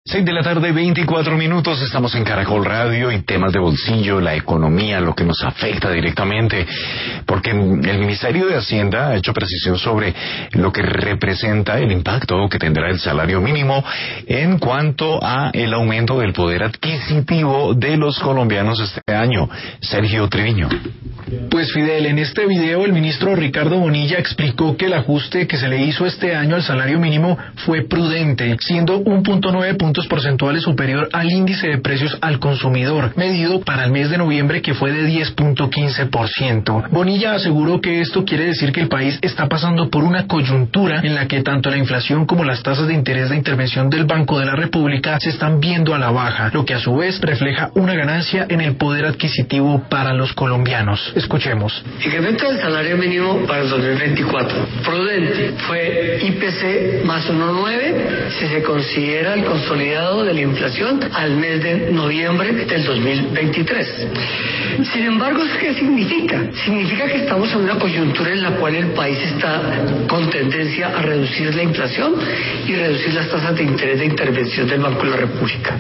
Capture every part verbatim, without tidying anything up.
Seis de la tarde, veinticuatro minutos, estamos en Caracol Radio y temas de bolsillo, la economía, lo que nos afecta directamente, porque el Ministerio de Hacienda ha hecho precisión sobre lo que representa el impacto que tendrá el salario mínimo en cuanto a el aumento del poder adquisitivo de los colombianos este año. Sergio Treviño. Pues Fidel, en este video el ministro Ricardo Bonilla explicó que el ajuste que se le hizo este año al salario mínimo fue prudente, siendo un punto nueve puntos porcentuales superior al índice de precios al consumidor, medido para el mes de noviembre, que fue de diez punto quince por ciento. Bonilla aseguró que esto quiere decir que el país está pasando por una coyuntura en la que tanto la inflación como las tasas de interés de intervención del Banco de la República se están viendo a la baja, lo que a su vez refleja una ganancia en el poder adquisitivo para los colombianos. Escuchemos. Incremento del salario mínimo para el dos mil veinticuatro. Prudente. Fue I P C más uno punto nueve si se considera el consolidado de la inflación al mes de noviembre del dos mil veintitrés. Sin embargo, ¿qué significa? Significa que estamos en una coyuntura en la cual el país está con tendencia a reducir la inflación y reducir las tasas de interés de intervención del Banco de la República.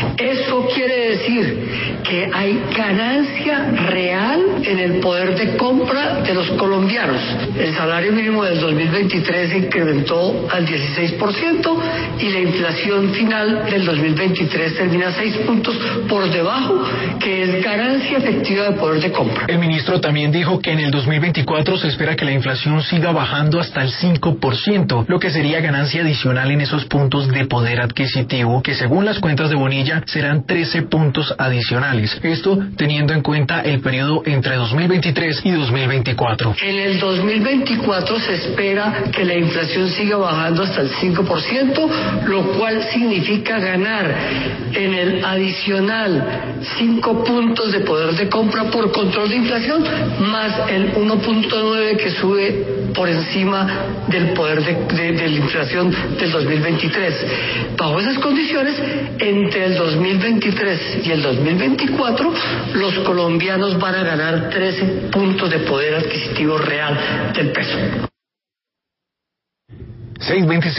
Eso quiere decir que hay ganancia real en el poder de compra de los colombianos. El salario mínimo del dos mil veintitrés se incrementó al dieciséis por ciento y la inflación final del dos mil veintitrés termina seis puntos por debajo, que es ganancia efectiva de poder de compra. El ministro también dijo que en el dos mil veinticuatro se espera que la inflación siga bajando hasta el cinco por ciento, lo que sería ganancia adicional en esos puntos de poder adquisitivo, que según las cuentas de Bonilla serán trece puntos adicionales. Esto teniendo en cuenta el periodo entre dos mil veintitrés y dos mil veinticuatro. En el dos mil veinticuatro se espera que la inflación siga bajando hasta el cinco por ciento, lo cual significa ganar en el adicional cinco puntos de poder de compra por control de inflación, más el uno punto nueve que sube por encima del poder de, de, de la inflación del dos mil veintitrés. Bajo esas condiciones, entre el dos mil veintitrés y el dos mil veinticuatro, los colombianos van a ganar trece puntos de poder adquisitivo real del peso. seis veintiséis